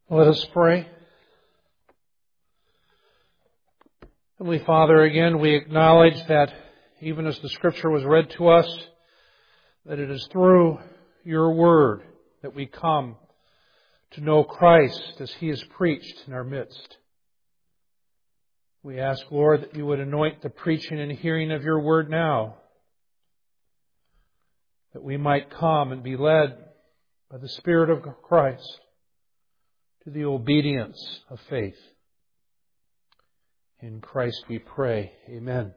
Let us pray. Heavenly Father, again we acknowledge that even as the Scripture was read to us, that it is through your Word that we come to know Christ as He is preached in our midst. We ask, Lord, that you would anoint the preaching and hearing of your Word now, that we might come and be led by the Spirit of Christ to the obedience of faith. In Christ we pray. Amen.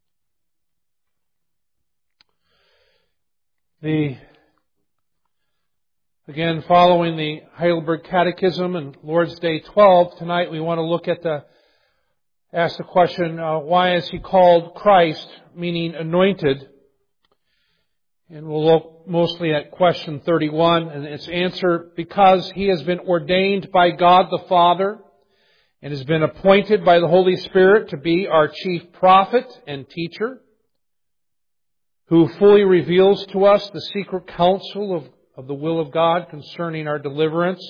Again, following the Heidelberg Catechism and Lord's Day 12, tonight we want to look at ask the question, why is He called Christ, meaning anointed? And we'll look mostly at question 31 and its answer, because He has been ordained by God the Father and has been appointed by the Holy Spirit to be our chief prophet and teacher, who fully reveals to us the secret counsel of the will of God concerning our deliverance.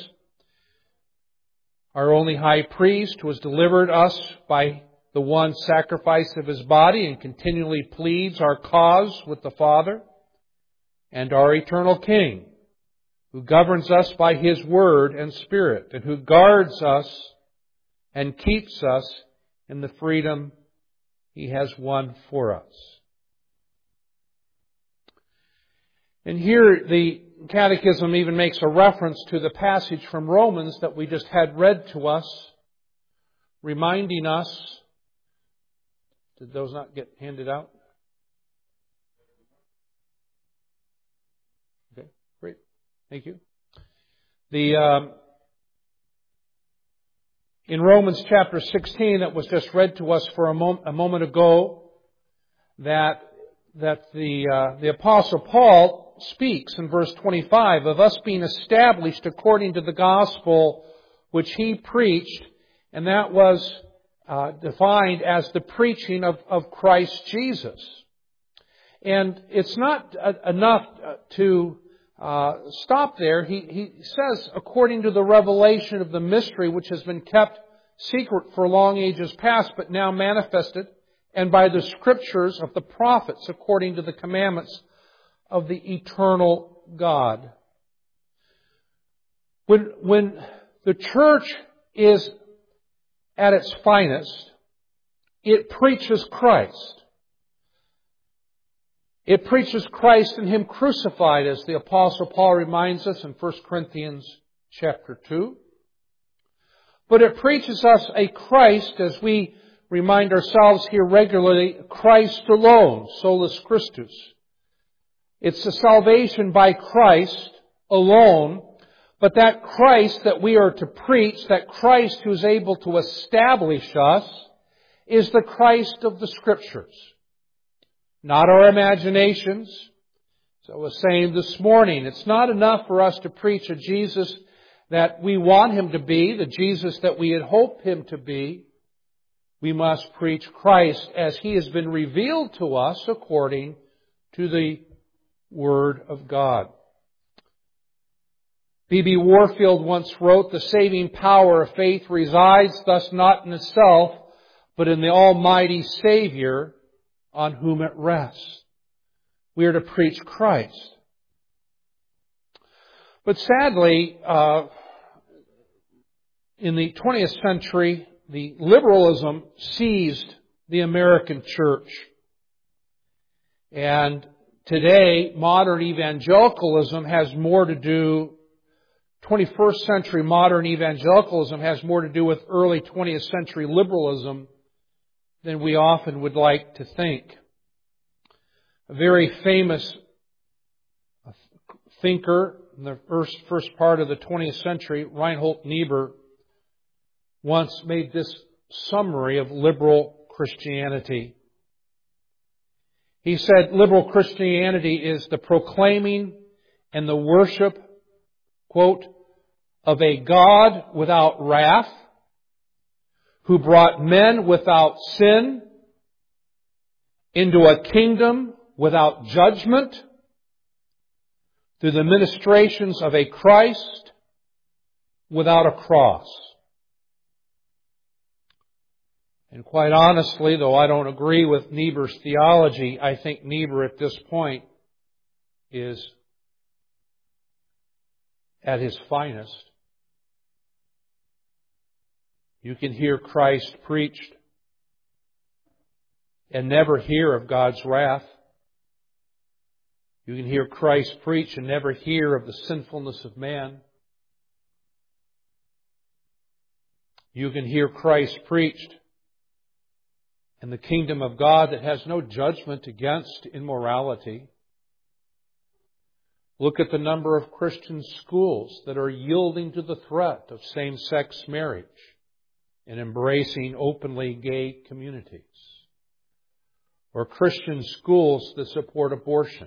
Our only high priest, who has delivered us by the one sacrifice of His body and continually pleads our cause with the Father. And our eternal King, who governs us by His Word and Spirit, and who guards us and keeps us in the freedom He has won for us. And here the Catechism even makes a reference to the passage from Romans that we just had read to us, reminding us. Did those not get handed out? Okay, great. Thank you. In Romans chapter 16, that was just read to us for a moment ago, that the Apostle Paul speaks in verse 25 of us being established according to the gospel which he preached, and that was defined as the preaching of Christ Jesus. And it's not enough to stop there. He says, according to the revelation of the mystery which has been kept secret for long ages past, but now manifested, and by the scriptures of the prophets, according to the commandments of the eternal God. When the church is at its finest, it preaches Christ. It preaches Christ and Him crucified, as the Apostle Paul reminds us in 1 Corinthians chapter 2. But it preaches us a Christ, as we remind ourselves here regularly, Christ alone, solus Christus. It's the salvation by Christ alone, but that Christ that we are to preach, that Christ who is able to establish us, is the Christ of the Scriptures. Not our imaginations. So I was saying this morning, it's not enough for us to preach a Jesus that we want Him to be, the Jesus that we had hoped Him to be. We must preach Christ as He has been revealed to us according to the Word of God. B.B. Warfield once wrote, "The saving power of faith resides thus not in itself, but in the Almighty Savior, on whom it rests." We are to preach Christ. But sadly, in the 20th century, the liberalism seized the American church. And today, modern evangelicalism has more to do, 21st century modern evangelicalism has more to do with early 20th century liberalism than we often would like to think. A very famous thinker in the first part of the 20th century, Reinhold Niebuhr, once made this summary of liberal Christianity. He said, liberal Christianity is the proclaiming and the worship, quote, of a God without wrath, who brought men without sin into a kingdom without judgment through the ministrations of a Christ without a cross. And quite honestly, though I don't agree with Niebuhr's theology, I think Niebuhr at this point is at his finest. You can hear Christ preached and never hear of God's wrath. You can hear Christ preach and never hear of the sinfulness of man. You can hear Christ preached and the kingdom of God that has no judgment against immorality. Look at the number of Christian schools that are yielding to the threat of same-sex marriage and embracing openly gay communities. Or Christian schools that support abortion.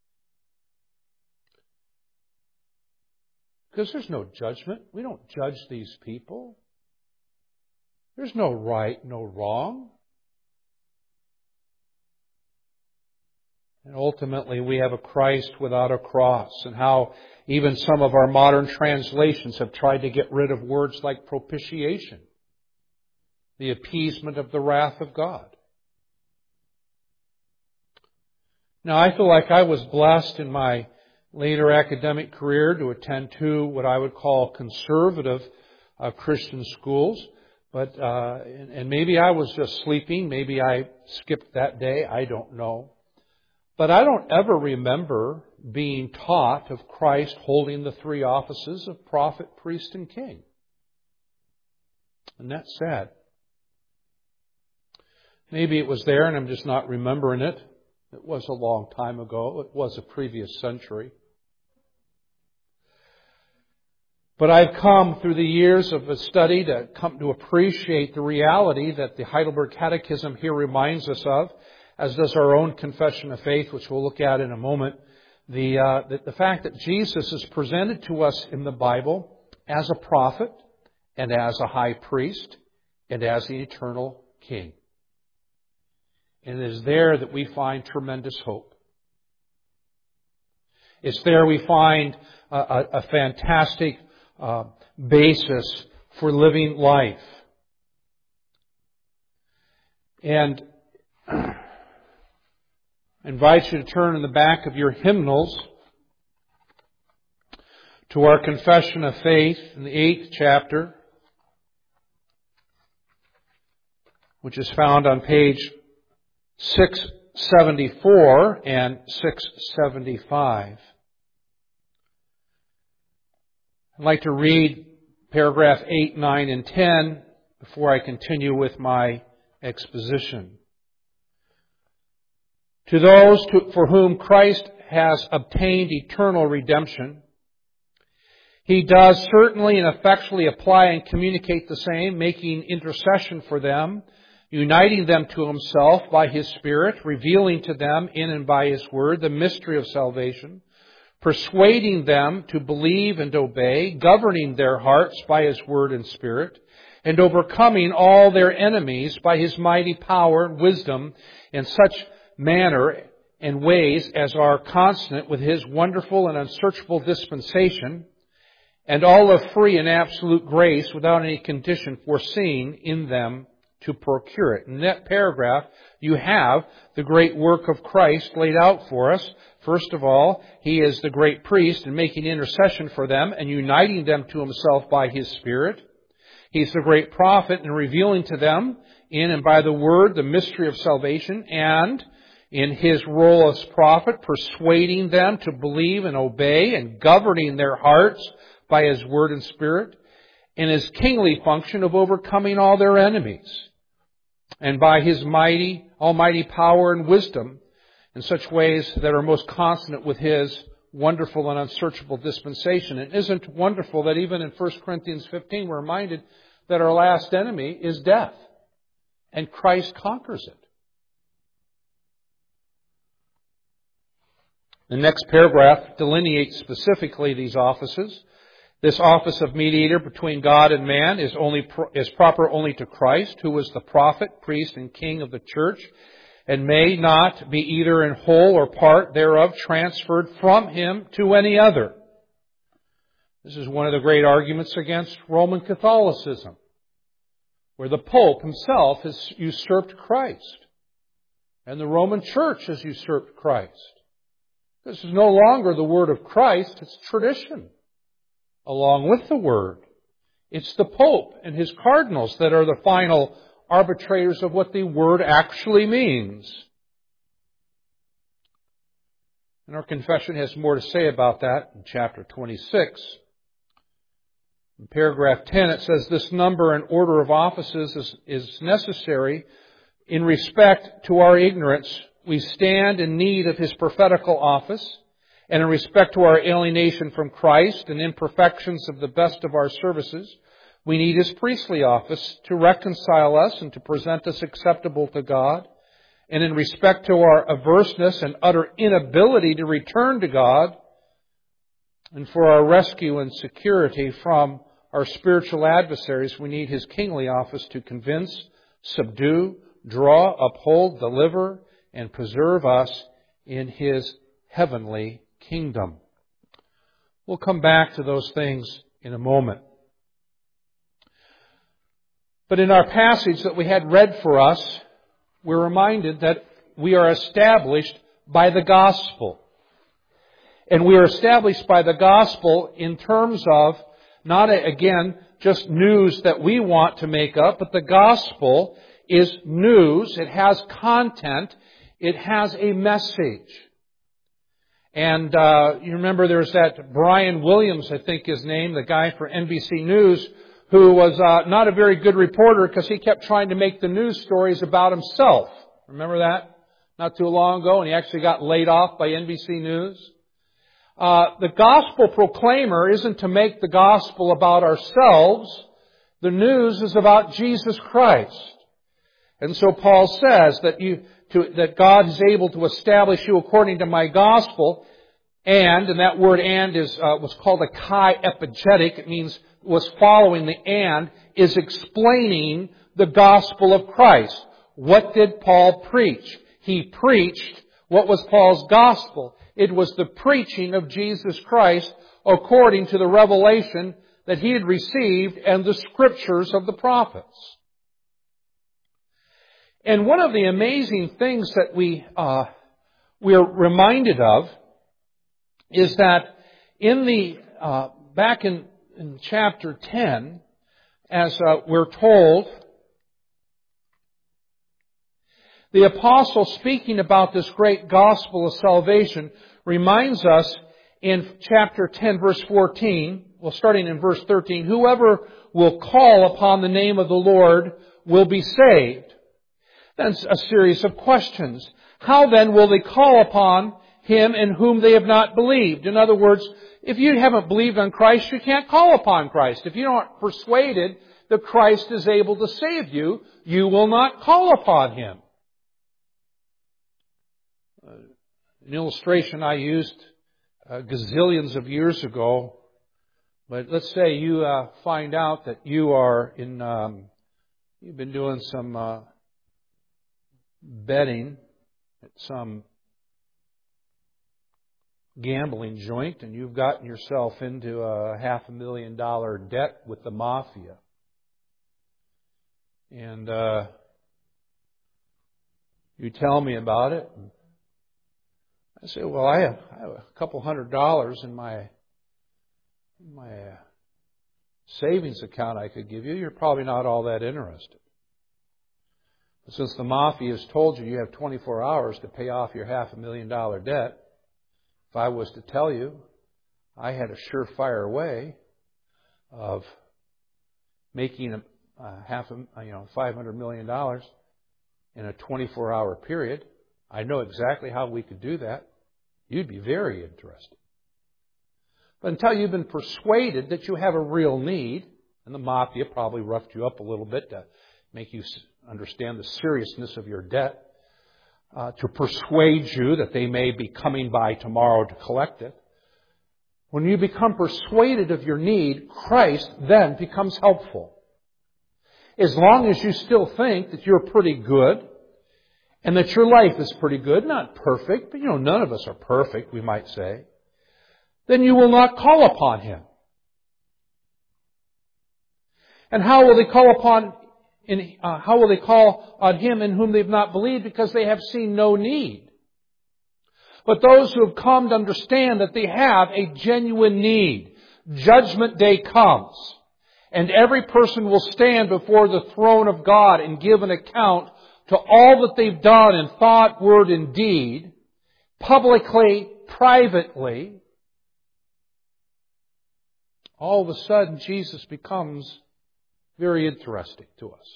Because there's no judgment. We don't judge these people. There's no right, no wrong. And ultimately we have a Christ without a cross. And how even some of our modern translations have tried to get rid of words like propitiation. The appeasement of the wrath of God. Now, I feel like I was blessed in my later academic career to attend two what I would call conservative Christian schools. But and maybe I was just sleeping. Maybe I skipped that day. I don't know. But I don't ever remember being taught of Christ holding the three offices of prophet, priest, and king. And that's sad. Maybe it was there and I'm just not remembering it. It was a long time ago. It was a previous century. But I've come through the years of a study to come to appreciate the reality that the Heidelberg Catechism here reminds us of, as does our own Confession of Faith, which we'll look at in a moment. The fact that Jesus is presented to us in the Bible as a prophet and as a high priest and as the eternal king. And it is there that we find tremendous hope. It's there we find a fantastic basis for living life. And I invite you to turn in the back of your hymnals to our Confession of Faith in the 8th chapter, which is found on page 674 and 675. I'd like to read paragraph 8, 9, and 10 before I continue with my exposition. To those for whom Christ has obtained eternal redemption, He does certainly and effectually apply and communicate the same, making intercession for them, uniting them to Himself by His Spirit, revealing to them in and by His Word the mystery of salvation, persuading them to believe and obey, governing their hearts by His Word and Spirit, and overcoming all their enemies by His mighty power and wisdom in such manner and ways as are consonant with His wonderful and unsearchable dispensation, and all of free and absolute grace without any condition foreseen in them to procure it. In that paragraph, you have the great work of Christ laid out for us. First of all, He is the great priest and making intercession for them and uniting them to Himself by His Spirit. He's the great prophet and revealing to them in and by the Word the mystery of salvation, and in His role as prophet, persuading them to believe and obey and governing their hearts by His Word and Spirit, in His kingly function of overcoming all their enemies, and by His almighty power and wisdom in such ways that are most consonant with His wonderful and unsearchable dispensation. And isn't it wonderful that even in 1 Corinthians 15 we're reminded that our last enemy is death, and Christ conquers it. The next paragraph delineates specifically these offices. This office of mediator between God and man is proper only to Christ, who is the prophet, priest, and king of the church, and may not be either in whole or part thereof transferred from Him to any other. This is one of the great arguments against Roman Catholicism, where the Pope himself has usurped Christ, and the Roman Church has usurped Christ. This is no longer the Word of Christ, it's tradition, along with the Word. It's the Pope and his cardinals that are the final arbitrators of what the Word actually means. And our confession has more to say about that in chapter 26. In paragraph 10 it says, this number and order of offices is necessary in respect to our ignorance. We stand in need of His prophetical office, and in respect to our alienation from Christ and imperfections of the best of our services, we need His priestly office to reconcile us and to present us acceptable to God. And in respect to our averseness and utter inability to return to God, and for our rescue and security from our spiritual adversaries, we need His kingly office to convince, subdue, draw, uphold, deliver, and preserve us in His heavenly kingdom. We'll come back to those things in a moment. But in our passage that we had read for us, we're reminded that we are established by the gospel. And we are established by the gospel in terms of not, again, just news that we want to make up, but the gospel is news. It has content. It has a message. And you remember there's that Brian Williams, I think his name, the guy for NBC News, who was not a very good reporter because he kept trying to make the news stories about himself. Remember that? Not too long ago, and he actually got laid off by NBC News. The gospel proclaimer isn't to make the gospel about ourselves. The news is about Jesus Christ. And so Paul says that God is able to establish you according to my gospel, and that word "and" is was called a chi epigetic. It means was following the "and" is explaining the gospel of Christ. What did Paul preach? He preached what was Paul's gospel. It was the preaching of Jesus Christ according to the revelation that he had received and the scriptures of the prophets. And one of the amazing things that we're reminded of is that back in chapter 10, as we're told, the apostle, speaking about this great gospel of salvation, reminds us in chapter 10, verse 14, well, starting in verse 13, whoever will call upon the name of the Lord will be saved. Then a series of questions. How then will they call upon Him in whom they have not believed? In other words, if you haven't believed on Christ, you can't call upon Christ. If you aren't persuaded that Christ is able to save you, you will not call upon Him. An illustration I used gazillions of years ago, but let's say you find out that you are you've been doing some betting at some gambling joint, and you've gotten yourself into a $500,000 debt with the mafia. And you tell me about it. I say, well, I have a couple $100 in my savings account I could give you. You're probably not all that interested. But since the mafia has told you have 24 hours to pay off your $500,000 debt, if I was to tell you I had a surefire way of making $500 million in a 24-hour period, I know exactly how we could do that. You'd be very interested. But until you've been persuaded that you have a real need, and the mafia probably roughed you up a little bit to make you understand the seriousness of your debt, to persuade you that they may be coming by tomorrow to collect it. When you become persuaded of your need, Christ then becomes helpful. As long as you still think that you're pretty good, and that your life is pretty good, not perfect, but none of us are perfect, we might say, then you will not call upon Him. And how will they call on Him in whom they've not believed? Because they have seen no need. But those who have come to understand that they have a genuine need, Judgment Day comes, and every person will stand before the throne of God and give an account to all that they've done in thought, word, and deed, publicly, privately. All of a sudden, Jesus becomes very interesting to us.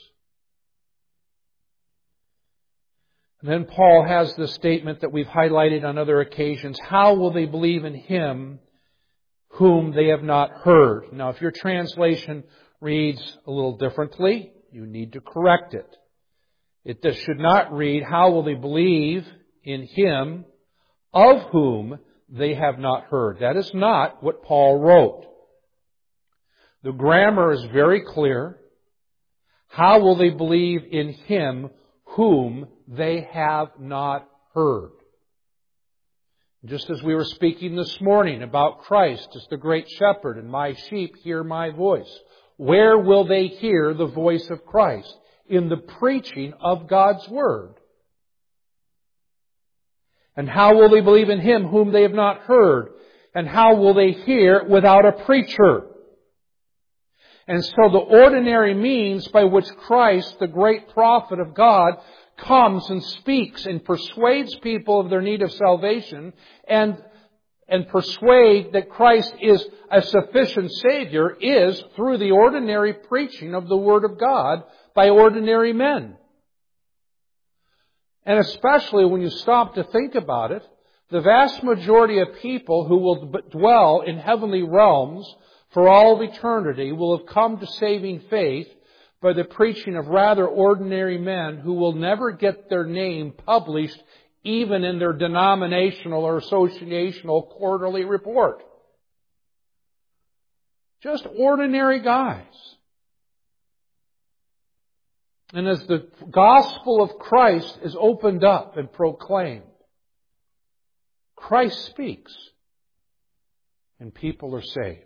And then Paul has this statement that we've highlighted on other occasions. How will they believe in Him whom they have not heard? Now, if your translation reads a little differently, you need to correct it. It should not read, how will they believe in Him of whom they have not heard? That is not what Paul wrote. The grammar is very clear. How will they believe in Him whom they have not heard? Just as we were speaking this morning about Christ as the great shepherd, and my sheep hear my voice. Where will they hear the voice of Christ? In the preaching of God's Word. And how will they believe in Him whom they have not heard? And how will they hear without a preacher? And so the ordinary means by which Christ, the great prophet of God, comes and speaks and persuades people of their need of salvation and persuade that Christ is a sufficient Savior is through the ordinary preaching of the Word of God by ordinary men. And especially when you stop to think about it, the vast majority of people who will dwell in heavenly realms for all of eternity will have come to saving faith by the preaching of rather ordinary men who will never get their name published even in their denominational or associational quarterly report. Just ordinary guys. And as the gospel of Christ is opened up and proclaimed, Christ speaks and people are saved.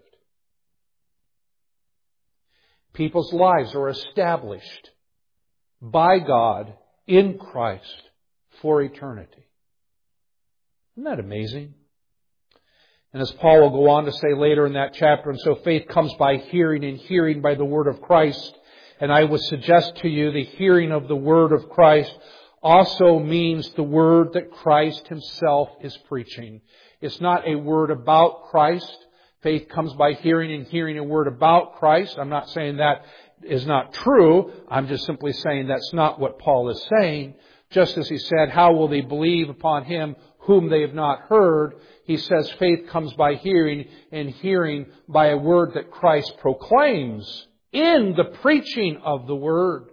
People's lives are established by God in Christ for eternity. Isn't that amazing? And as Paul will go on to say later in that chapter, and so faith comes by hearing, and hearing by the word of Christ. And I would suggest to you the hearing of the word of Christ also means the word that Christ Himself is preaching. It's not a word about Christ. Faith comes by hearing, and hearing a word about Christ. I'm not saying that is not true. I'm just simply saying that's not what Paul is saying. Just as he said, how will they believe upon Him whom they have not heard? He says faith comes by hearing, and hearing by a word that Christ proclaims in the preaching of the Word.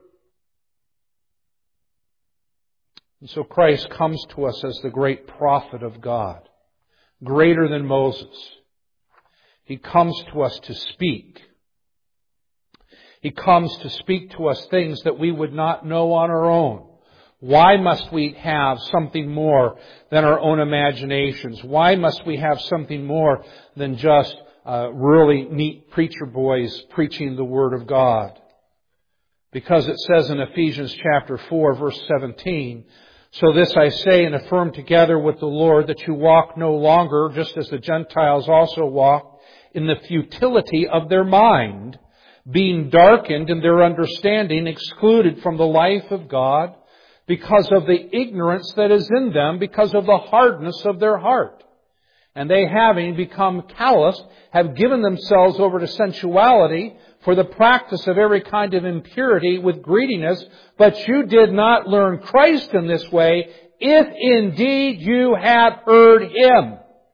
And so Christ comes to us as the great prophet of God, greater than Moses. He comes to us to speak. He comes to speak to us things that we would not know on our own. Why must we have something more than our own imaginations? Why must we have something more than just really neat preacher boys preaching the Word of God? Because it says in Ephesians chapter 4, verse 17, so this I say and affirm together with the Lord, that you walk no longer, just as the Gentiles also walk, in the futility of their mind, being darkened in their understanding, excluded from the life of God, because of the ignorance that is in them, because of the hardness of their heart. And they, having become callous, have given themselves over to sensuality for the practice of every kind of impurity with greediness. But you did not learn Christ in this way, if indeed you have heard Him.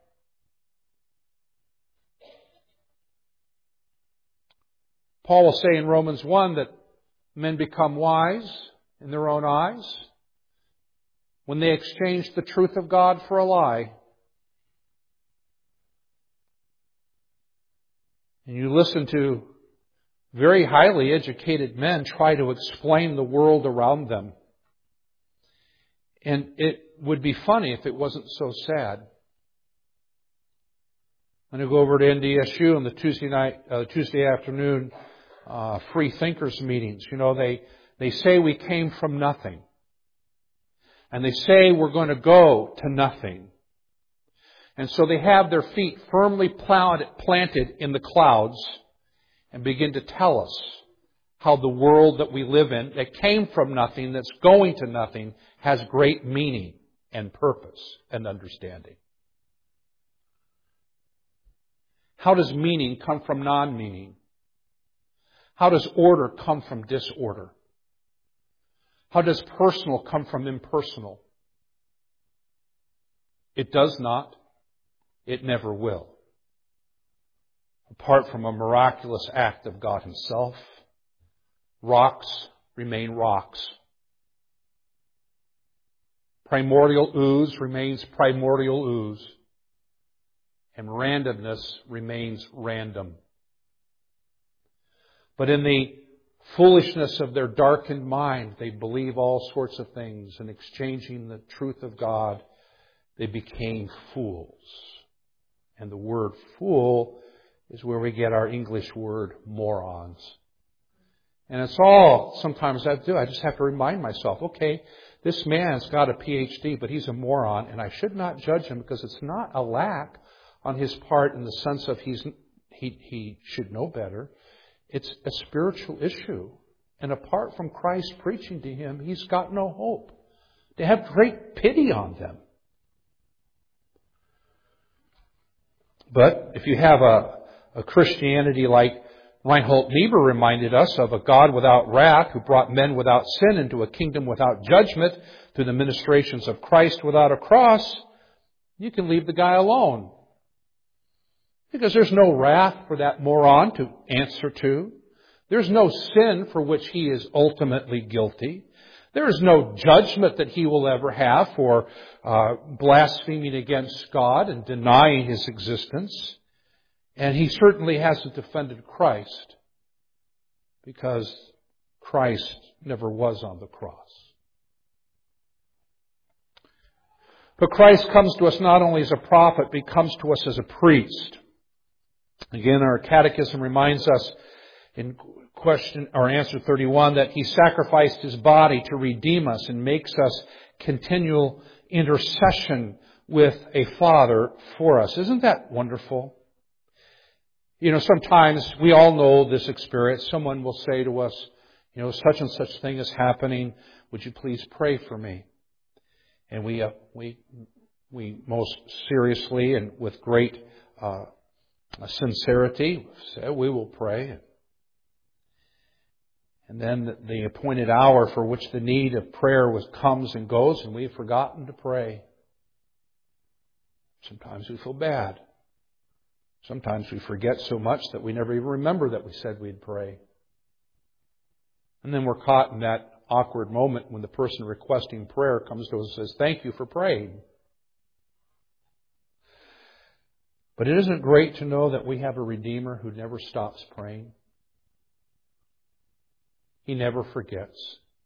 Paul will say in Romans 1 that men become wise in their own eyes when they exchange the truth of God for a lie. And you listen to very highly educated men try to explain the world around them. And it would be funny if it wasn't so sad. I'm going to go over to NDSU on the Tuesday afternoon free thinkers meetings. They say we came from nothing. And they say we're going to go to nothing. And so they have their feet firmly planted in the clouds and begin to tell us how the world that we live in, that came from nothing, that's going to nothing, has great meaning and purpose and understanding. How does meaning come from non-meaning? How does order come from disorder? How does personal come from impersonal? It does not. It never will. Apart from a miraculous act of God Himself, rocks remain rocks. Primordial ooze remains primordial ooze. And randomness remains random. But in the foolishness of their darkened mind, they believe all sorts of things, and exchanging the truth of God, they became fools. And the word fool is where we get our English word morons. And it's all sometimes I do. I just have to remind myself, okay, this man's got a PhD, but he's a moron, and I should not judge him because it's not a lack on his part in the sense of he should know better. It's a spiritual issue. And apart from Christ preaching to him, he's got no hope. They have great pity on them. But if you have a Christianity like Reinhold Niebuhr reminded us of, a God without wrath who brought men without sin into a kingdom without judgment through the ministrations of Christ without a cross, you can leave the guy alone. Because there's no wrath for that moron to answer to. There's no sin for which he is ultimately guilty. There is no judgment that he will ever have for blaspheming against God and denying His existence. And he certainly hasn't defended Christ because Christ never was on the cross. But Christ comes to us not only as a prophet, but He comes to us as a priest. Again, our catechism reminds us in question or answer 31 that He sacrificed His body to redeem us and makes us continual intercession with a Father for us. Isn't that wonderful? Sometimes we all know this experience. Someone will say to us, such and such thing is happening. Would you please pray for me? And we most seriously and with great sincerity say, we will pray. And then the appointed hour for which the need of prayer comes and goes, and we've forgotten to pray. Sometimes we feel bad. Sometimes we forget so much that we never even remember that we said we'd pray. And then we're caught in that awkward moment when the person requesting prayer comes to us and says, "Thank you for praying." But it isn't great to know that we have a Redeemer who never stops praying. He never forgets.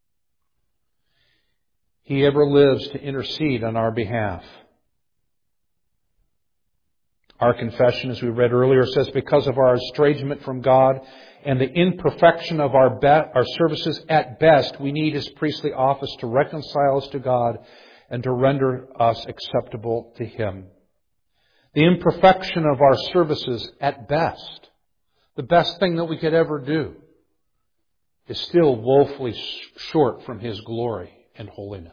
He ever lives to intercede on our behalf. Our confession, as we read earlier, says, because of our estrangement from God and the imperfection of our services at best, we need His priestly office to reconcile us to God and to render us acceptable to Him. The imperfection of our services at best, the best thing that we could ever do, is still woefully short from His glory and holiness.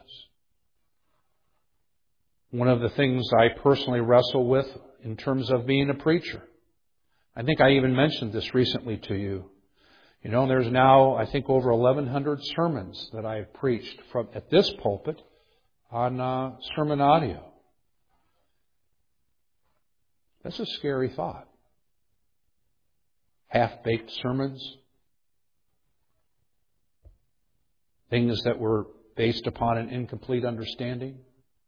One of the things I personally wrestle with in terms of being a preacher, I think I even mentioned this recently to you. There's now, I think, over 1,100 sermons that I've preached at this pulpit on sermon audio. That's a scary thought. Half-baked sermons. Things that were based upon an incomplete understanding.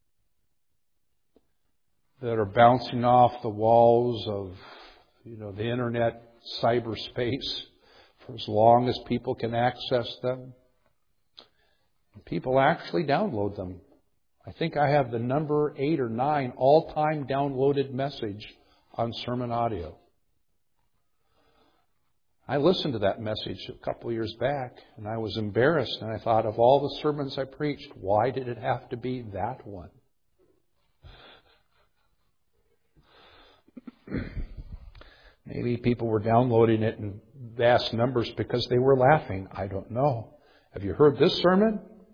That are bouncing off the walls of, the internet cyberspace for as long as people can access them. People actually download them. I think I have the number 8 or 9 all-time downloaded message on sermon audio. I listened to that message a couple of years back, and I was embarrassed, and I thought, of all the sermons I preached, why did it have to be that one? Maybe people were downloading it in vast numbers because they were laughing. I don't know. Have you heard this sermon?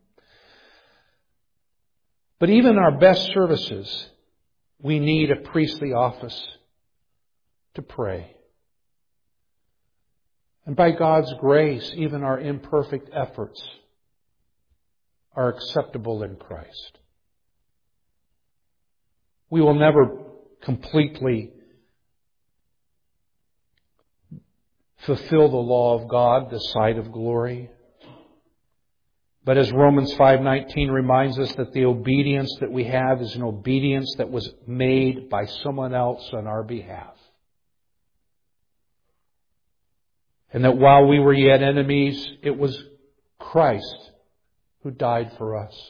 But even our best services, we need a priestly office to pray. And by God's grace, even our imperfect efforts are acceptable in Christ. We will never completely fulfill the law of God, the sight of glory. But as Romans 5:19 reminds us, that the obedience that we have is an obedience that was made by someone else on our behalf. And that while we were yet enemies, it was Christ who died for us.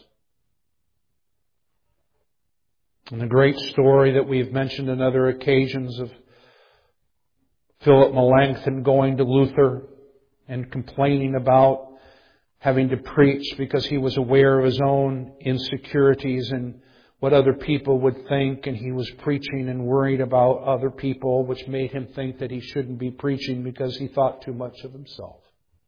And the great story that we've mentioned on other occasions of Philip Melanchthon going to Luther and complaining about having to preach because he was aware of his own insecurities and what other people would think, and he was preaching and worried about other people, which made him think that he shouldn't be preaching because he thought too much of himself.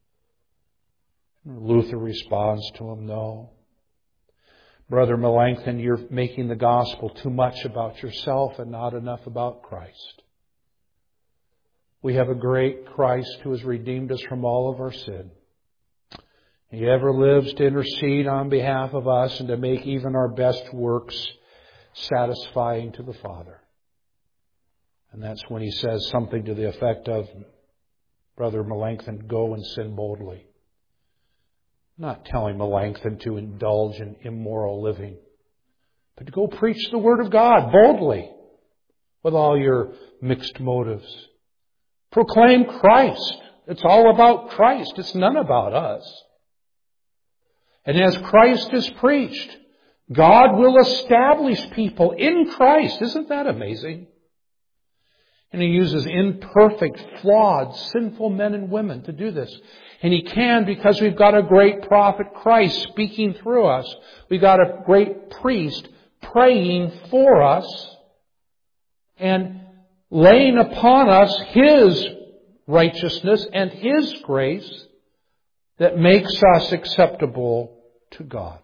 Luther responds to him, no. Brother Melanchthon, you're making the gospel too much about yourself and not enough about Christ. We have a great Christ who has redeemed us from all of our sin. He ever lives to intercede on behalf of us and to make even our best works satisfying to the Father. And that's when he says something to the effect of, Brother Melanchthon, go and sin boldly. Not telling Melanchthon to indulge in immoral living, but to go preach the Word of God boldly with all your mixed motives. Proclaim Christ. It's all about Christ. It's none about us. And as Christ is preached, God will establish people in Christ. Isn't that amazing? And He uses imperfect, flawed, sinful men and women to do this. And He can because we've got a great prophet, Christ, speaking through us. We've got a great priest praying for us and laying upon us His righteousness and His grace that makes us acceptable to God.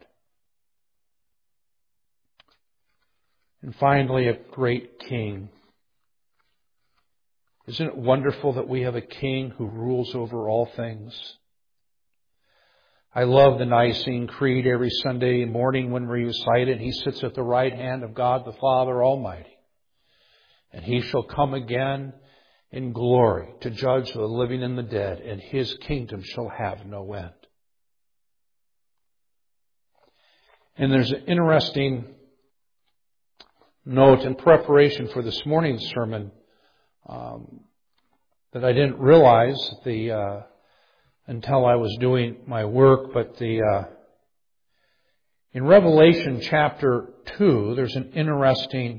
And finally, a great king. Isn't it wonderful that we have a king who rules over all things? I love the Nicene Creed every Sunday morning when we recite it. He sits at the right hand of God the Father Almighty. And He shall come again in glory to judge the living and the dead, and His kingdom shall have no end. And there's an interesting note in preparation for this morning's sermon that I didn't realize until I was doing my work, but in Revelation chapter 2, there's an interesting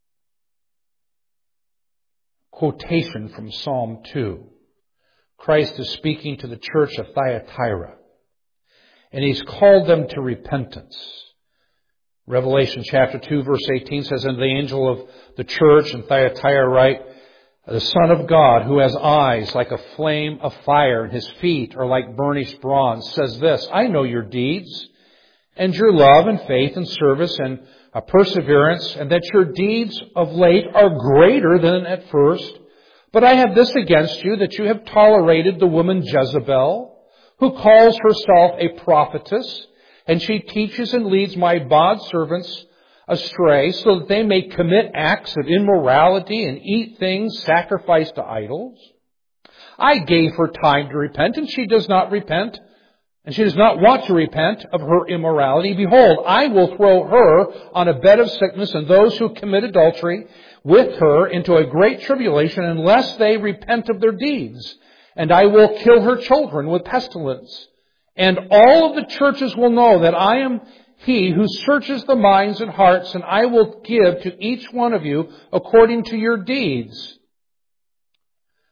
quotation from Psalm 2. Christ is speaking to the church of Thyatira, and He's called them to repentance. Revelation chapter 2 verse 18 says, and the angel of the church in Thyatira write, the Son of God, who has eyes like a flame of fire, and His feet are like burnished bronze, says this, I know your deeds, and your love and faith and service and perseverance, and that your deeds of late are greater than at first. But I have this against you, that you have tolerated the woman Jezebel, who calls herself a prophetess, and she teaches and leads my bondservants astray, so that they may commit acts of immorality and eat things sacrificed to idols. I gave her time to repent, and she does not repent, and she does not want to repent of her immorality. Behold, I will throw her on a bed of sickness, and those who commit adultery with her into a great tribulation, unless they repent of their deeds. And I will kill her children with pestilence. And all of the churches will know that I am He who searches the minds and hearts, and I will give to each one of you according to your deeds.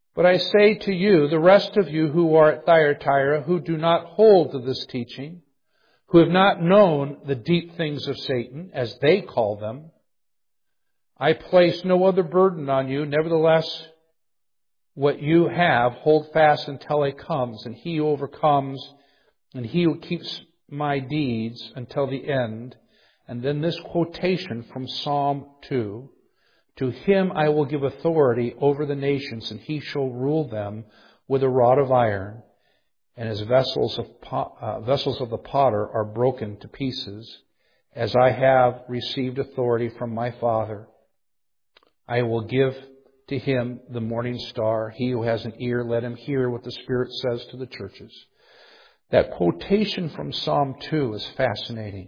But I say to you, the rest of you who are at Thyatira, who do not hold to this teaching, who have not known the deep things of Satan, as they call them, I place no other burden on you. Nevertheless, what you have, hold fast until I comes, and he who overcomes, and he who keeps my deeds until the end. And then this quotation from Psalm 2, to him I will give authority over the nations, and he shall rule them with a rod of iron, and his vessels of the potter are broken to pieces, as I have received authority from my Father. I will give to him the morning star. He who has an ear, let him hear what the Spirit says to the churches. That quotation from Psalm 2 is fascinating.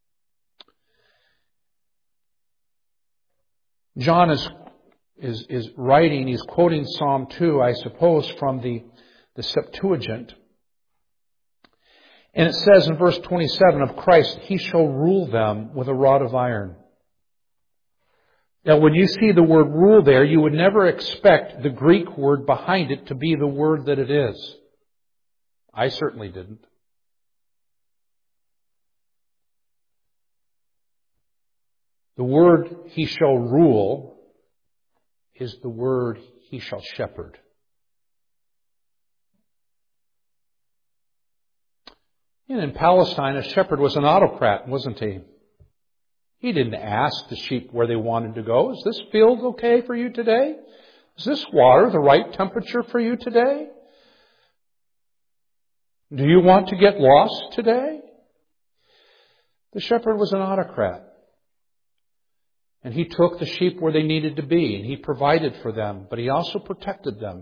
John is writing, he's quoting Psalm 2, I suppose, from the Septuagint. And it says in verse 27 of Christ, he shall rule them with a rod of iron. Now, when you see the word rule there, you would never expect the Greek word behind it to be the word that it is. I certainly didn't. The word he shall rule is the word he shall shepherd. And in Palestine, a shepherd was an autocrat, wasn't he? He didn't ask the sheep where they wanted to go. Is this field okay for you today? Is this water the right temperature for you today? Do you want to get lost today? The shepherd was an autocrat. And he took the sheep where they needed to be, and he provided for them, but he also protected them.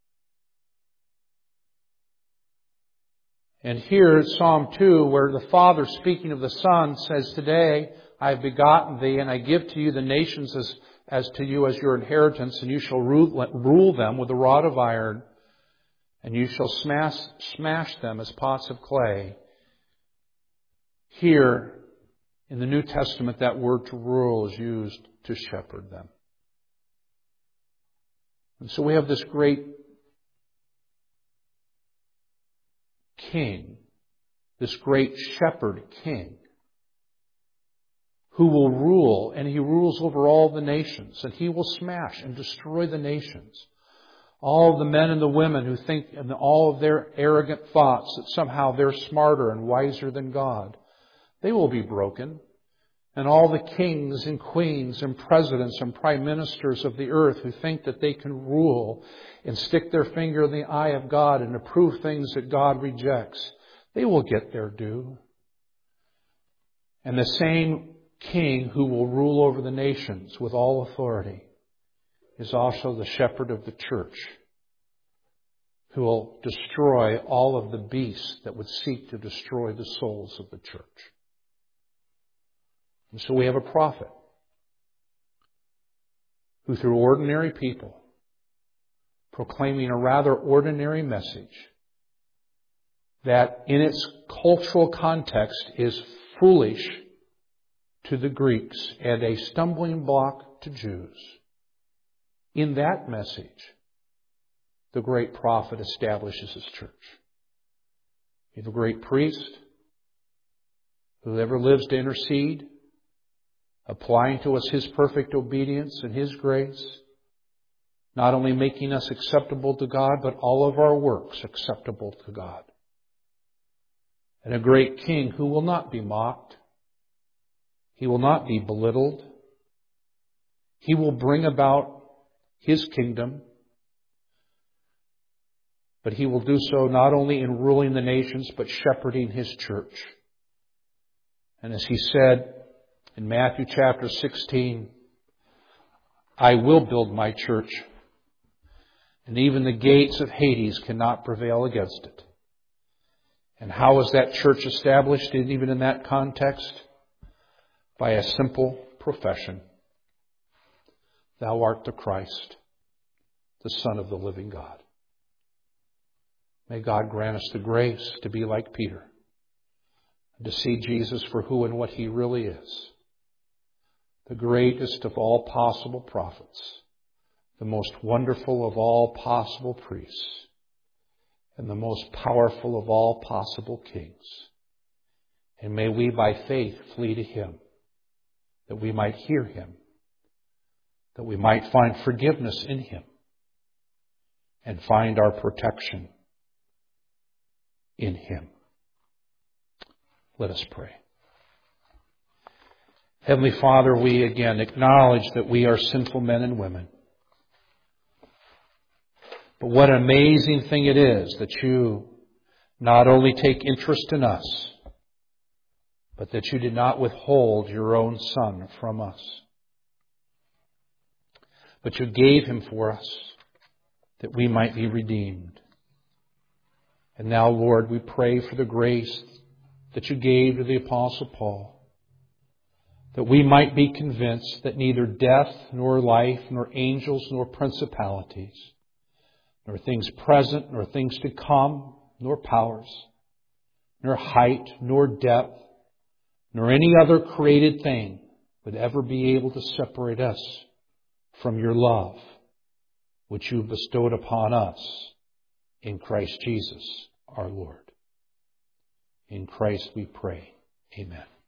And here, Psalm 2, where the Father, speaking of the Son, says, today I have begotten thee, and I give to you the nations as to you as your inheritance, and you shall rule them with a rod of iron, and you shall smash them as pots of clay. Here, in the New Testament, that word to rule is used to shepherd them. And so we have this great king, this great shepherd king, who will rule, and he rules over all the nations, and he will smash and destroy the nations. All the men and the women who think in all of their arrogant thoughts that somehow they're smarter and wiser than God, they will be broken. And all the kings and queens and presidents and prime ministers of the earth who think that they can rule and stick their finger in the eye of God and approve things that God rejects, they will get their due. And the same king who will rule over the nations with all authority is also the shepherd of the church, who will destroy all of the beasts that would seek to destroy the souls of the church. And so we have a prophet who, through ordinary people, proclaiming a rather ordinary message that in its cultural context is foolish to the Greeks and a stumbling block to Jews. In that message, the great prophet establishes his church. You have a great priest who ever lives to intercede, applying to us his perfect obedience and his grace, not only making us acceptable to God, but all of our works acceptable to God. And a great king who will not be mocked. He will not be belittled. He will bring about his kingdom, but he will do so not only in ruling the nations, but shepherding his church. And as he said in Matthew chapter 16, I will build my church, and even the gates of Hades cannot prevail against it. And how is that church established, even in that context? By a simple profession. Thou art the Christ, the Son of the living God. May God grant us the grace to be like Peter, and to see Jesus for who and what he really is. The greatest of all possible prophets, the most wonderful of all possible priests, and the most powerful of all possible kings. And may we by faith flee to Him, that we might hear Him, that we might find forgiveness in Him, and find our protection in Him. Let us pray. Heavenly Father, we again acknowledge that we are sinful men and women. But what an amazing thing it is that You not only take interest in us, but that You did not withhold Your own Son from us. But You gave Him for us, that we might be redeemed. And now, Lord, we pray for the grace that You gave to the Apostle Paul, that we might be convinced that neither death, nor life, nor angels, nor principalities, nor things present, nor things to come, nor powers, nor height, nor depth, nor any other created thing would ever be able to separate us from Your love, which You bestowed upon us in Christ Jesus our Lord. In Christ we pray. Amen.